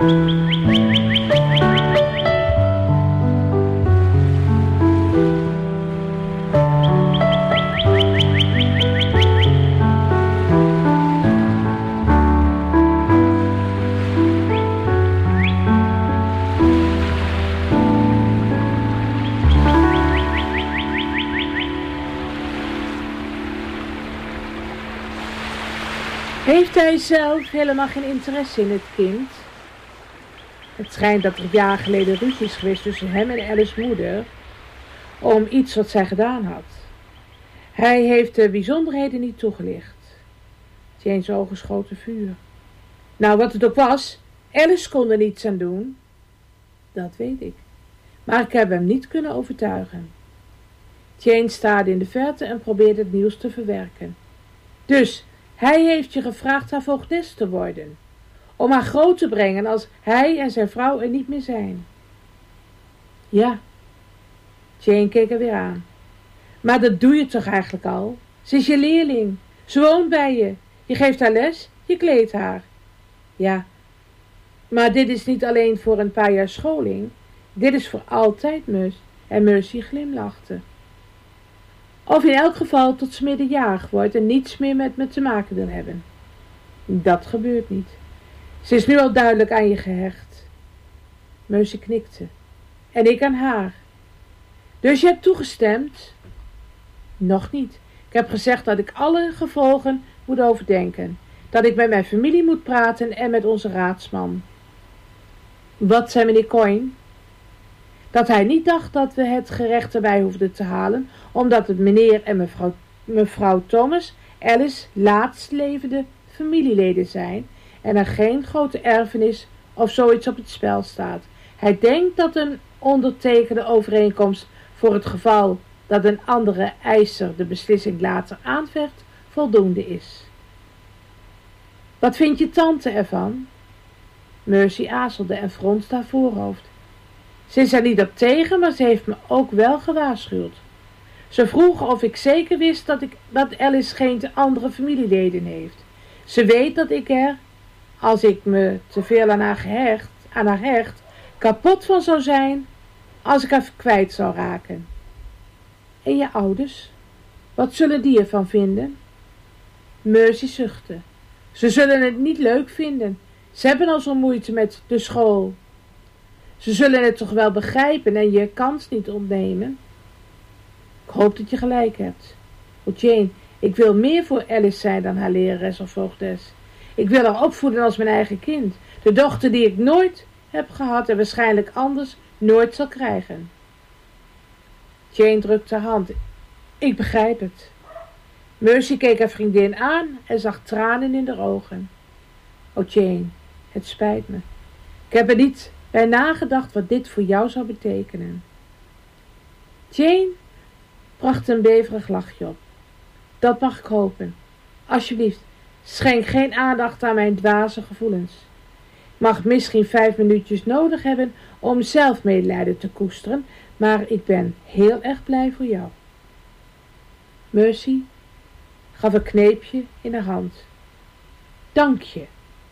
Heeft hij zelf helemaal geen interesse in het kind? Het schijnt dat er jaren geleden ruzie is geweest tussen hem en Alice's moeder om iets wat zij gedaan had. Hij heeft de bijzonderheden niet toegelicht. Jane's ogen schoten vuur. Nou, wat het ook was, Alice kon er niets aan doen. Dat weet ik. Maar ik heb hem niet kunnen overtuigen. Jane staarde in de verte en probeerde het nieuws te verwerken. Dus hij heeft je gevraagd haar voogdes te worden, om haar groot te brengen als hij en zijn vrouw er niet meer zijn. Ja. Jane keek er weer aan. Maar dat doe je toch eigenlijk al? Ze is je leerling. Ze woont bij je. Je geeft haar les, je kleedt haar. Ja. Maar dit is niet alleen voor een paar jaar scholing. Dit is voor altijd, Mercy. En Mercy glimlachte. Of in elk geval tot ze meerderjarig wordt en niets meer met me te maken wil hebben. Dat gebeurt niet. Ze is nu al duidelijk aan je gehecht. Mercy knikte. En ik aan haar. Dus je hebt toegestemd? Nog niet. Ik heb gezegd dat ik alle gevolgen moet overdenken. Dat ik met mijn familie moet praten en met onze raadsman. Wat zei meneer Coyne? Dat hij niet dacht dat we het gerecht erbij hoefden te halen, omdat het meneer en mevrouw Thomas Alice laatst levende familieleden zijn en er geen grote erfenis of zoiets op het spel staat. Hij denkt dat een ondertekende overeenkomst voor het geval dat een andere eisser de beslissing later aanvecht voldoende is. Wat vindt je tante ervan? Mercy aarzelde en fronste haar voorhoofd. Ze is er niet op tegen, maar ze heeft me ook wel gewaarschuwd. Ze vroeg of ik zeker wist dat Alice geen andere familieleden heeft. Ze weet dat ik er, als ik me te veel aan haar hecht, kapot van zou zijn als ik haar kwijt zou raken. En je ouders? Wat zullen die ervan vinden? Mercy zuchtte. Ze zullen het niet leuk vinden. Ze hebben al zo'n moeite met de school. Ze zullen het toch wel begrijpen en je kans niet ontnemen? Ik hoop dat je gelijk hebt. O Jane, ik wil meer voor Alice zijn dan haar lerares of voogdes. Ik wil haar opvoeden als mijn eigen kind. De dochter die ik nooit heb gehad en waarschijnlijk anders nooit zal krijgen. Jane drukte haar hand. Ik begrijp het. Mercy keek haar vriendin aan en zag tranen in haar ogen. O Jane, het spijt me. Ik heb er niet bij nagedacht wat dit voor jou zou betekenen. Jane bracht een beverig lachje op. Dat mag ik hopen. Alsjeblieft, schenk geen aandacht aan mijn dwaze gevoelens. Ik mag misschien 5 minuutjes nodig hebben om zelf medelijden te koesteren, maar ik ben heel erg blij voor jou. Mercy gaf een kneepje in haar hand. Dank je.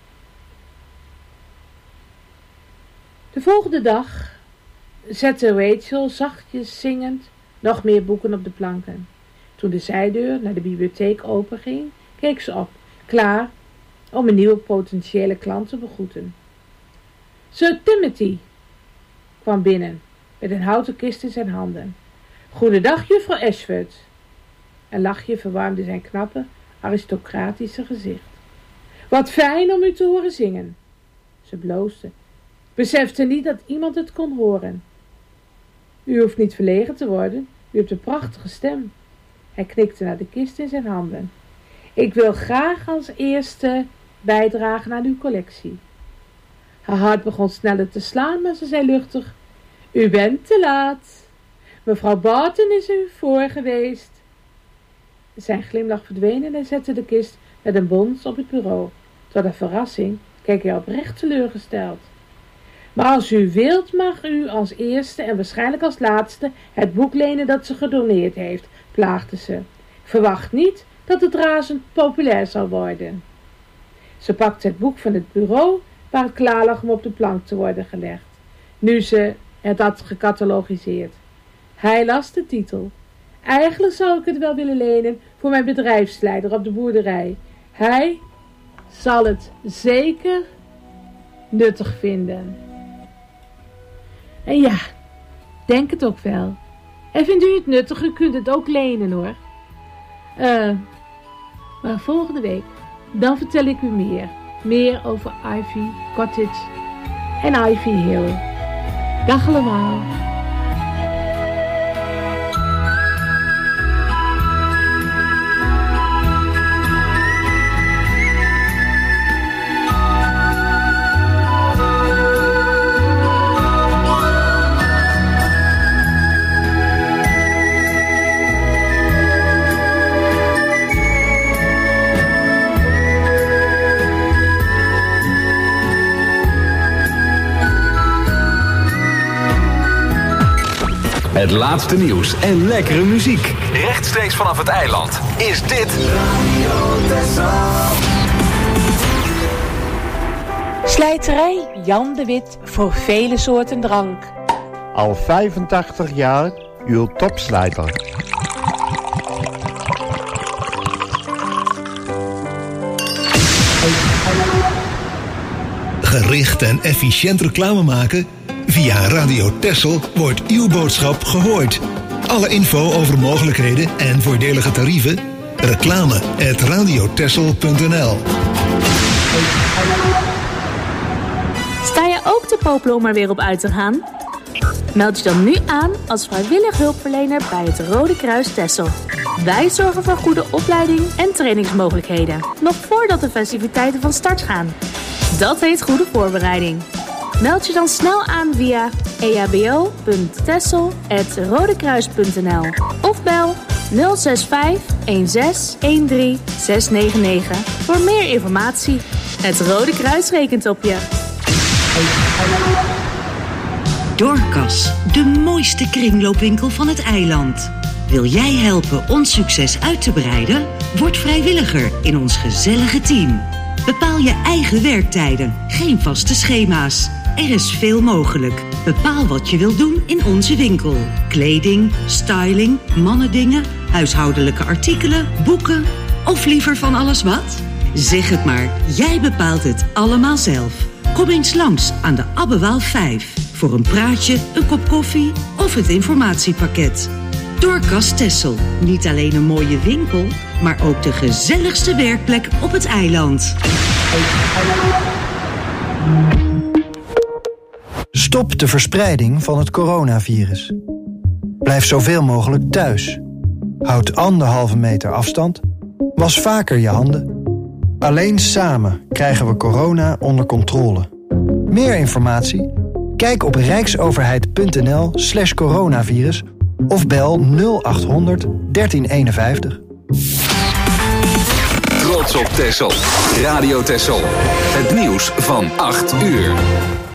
De volgende dag zette Rachel zachtjes zingend nog meer boeken op de planken. Toen de zijdeur naar de bibliotheek openging, keek ze op, klaar om een nieuwe potentiële klant te begroeten. Sir Timothy kwam binnen met een houten kist in zijn handen. Goedendag, juffrouw Ashford. Een lachje verwarmde zijn knappe, aristocratische gezicht. Wat fijn om u te horen zingen. Ze bloosde. Besefte niet dat iemand het kon horen. U hoeft niet verlegen te worden. U hebt een prachtige stem. Hij knikte naar de kist in zijn handen. Ik wil graag als eerste bijdragen aan uw collectie. Haar hart begon sneller te slaan, maar ze zei luchtig. U bent te laat. Mevrouw Barton is u voor geweest. Zijn glimlach verdween en hij zette de kist met een bons op het bureau. Tot haar verrassing keek hij oprecht teleurgesteld. Maar als u wilt, mag u als eerste en waarschijnlijk als laatste het boek lenen dat ze gedoneerd heeft, plaagde ze. Ik verwacht niet dat het razend populair zal worden. Ze pakte het boek van het bureau, waar het klaar lag om op de plank te worden gelegd, nu ze het had gecatalogiseerd. Hij las de titel. Eigenlijk zou ik het wel willen lenen voor mijn bedrijfsleider op de boerderij. Hij zal het zeker nuttig vinden. En ja, denk het ook wel. En vindt u het nuttig, u kunt het ook lenen hoor. Maar volgende week, dan vertel ik u meer. Meer over Ivy Cottage en Ivy Hill. Dag allemaal. Het laatste nieuws en lekkere muziek. Rechtstreeks vanaf het eiland is dit Radio Texel. Slijterij Jan de Wit voor vele soorten drank. Al 85 jaar uw topslijter. Gericht en efficiënt reclame maken? Via Radio Texel wordt uw boodschap gehoord. Alle info over mogelijkheden en voordelige tarieven? reclame@radiotexel.nl. Sta je ook te popelen om er weer op uit te gaan? Meld je dan nu aan als vrijwillig hulpverlener bij het Rode Kruis Texel. Wij zorgen voor goede opleiding en trainingsmogelijkheden, nog voordat de festiviteiten van start gaan. Dat heet goede voorbereiding. Meld je dan snel aan via eabo.texel@rodekruis.nl of bel 065 16 13 699 voor meer informatie. Het Rode Kruis rekent op je. Dorcas, de mooiste kringloopwinkel van het eiland. Wil jij helpen ons succes uit te breiden? Word vrijwilliger in ons gezellige team. Bepaal je eigen werktijden, geen vaste schema's. Er is veel mogelijk. Bepaal wat je wilt doen in onze winkel. Kleding, styling, mannendingen, huishoudelijke artikelen, boeken of liever van alles wat? Zeg het maar, jij bepaalt het allemaal zelf. Kom eens langs aan de Abbewaal 5 voor een praatje, een kop koffie of het informatiepakket. Dorcas Texel, niet alleen een mooie winkel, maar ook de gezelligste werkplek op het eiland. Stop de verspreiding van het coronavirus. Blijf zoveel mogelijk thuis. Houd 1,5 meter afstand. Was vaker je handen. Alleen samen krijgen we corona onder controle. Meer informatie? Kijk op rijksoverheid.nl/coronavirus of bel 0800 1351. Trots op Texel. Radio Texel. Het nieuws van 8 uur.